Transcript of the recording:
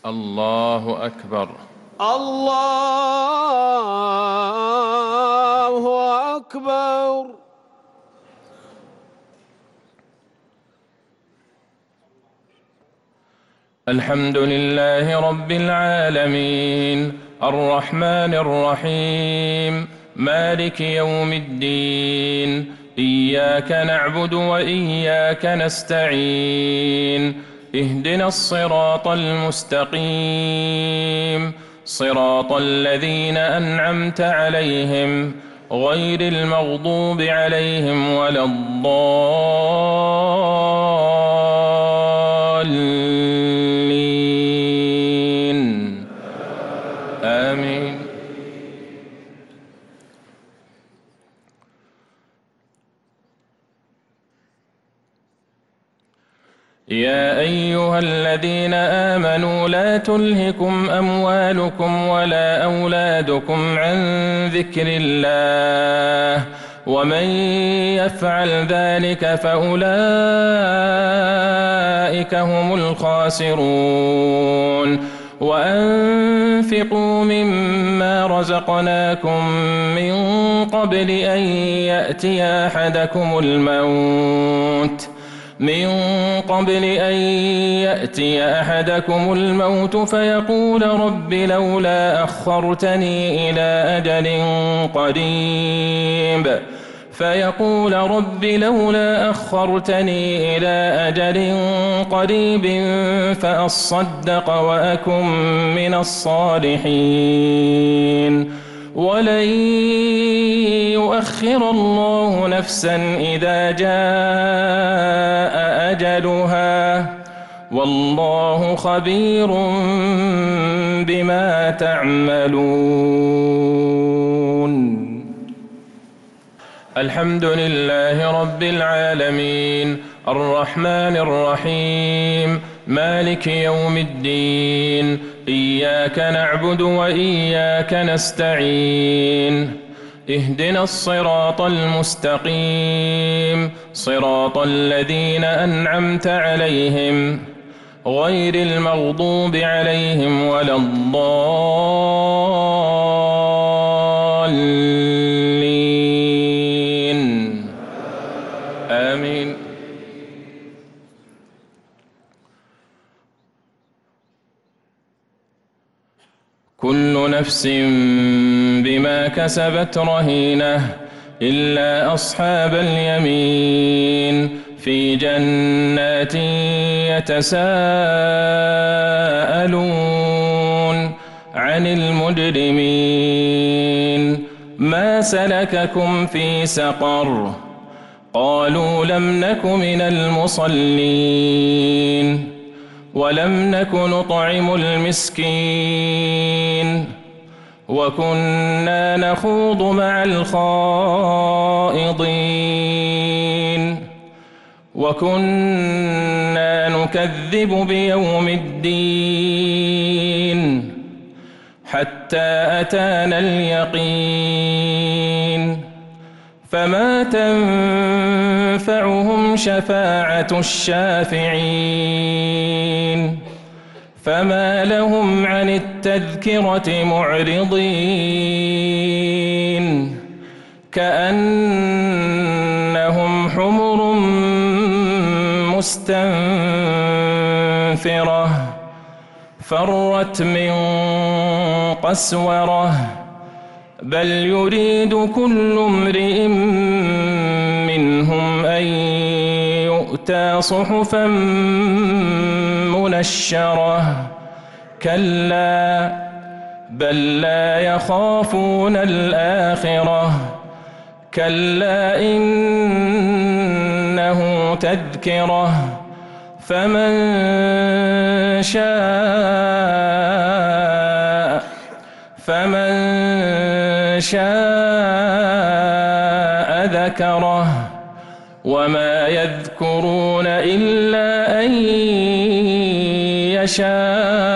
الله أكبر. الله أكبر. الحمد لله رب العالمين الرحمن الرحيم مالك يوم الدين إياك نعبد وإياك نستعين اهدنا الصراط المستقيم صراط الذين أنعمت عليهم غير المغضوب عليهم ولا الضالين آمين. يا أيها الذين آمنوا لا تلهكم أموالكم ولا أولادكم عن ذكر الله ومن يفعل ذلك فأولئك هم الخاسرون. وأنفقوا مما رزقناكم من قبل أن يأتي أحدكم الموت فيقول رب لولا أخرتني إلى أجل قريب فأصدق وأكن من الصالحين ولن يؤخر الله نفسا إذا جاء أجلها والله خبير بما تعملون. الحمد لله رب العالمين الرحمن الرحيم مالك يوم الدين إياك نعبد وإياك نستعين اهدنا الصراط المستقيم صراط الذين أنعمت عليهم غير المغضوب عليهم ولا الضالين آمين. كل نفس بما كسبت رهينة إلا أصحاب اليمين في جنات يتساءلون عن المجرمين ما سلككم في سقر قالوا لم نك من المصلين ولم نك نطعم المسكين وكنا نخوض مع الخائضين وكنا نكذب بيوم الدين حتى أتانا اليقين فما تنفعهم شفاعة الشافعين فما لهم عن التذكرة معرضين كأنهم حمر مستنفرة فرت من قسورة بل يريد كل امرئ منهم أن يؤتى صحفا منشرة كلا بل لا يخافون الآخرة كلا إنه تذكرة فمن شاء ذكره وما يذكرون إلا أن يشاء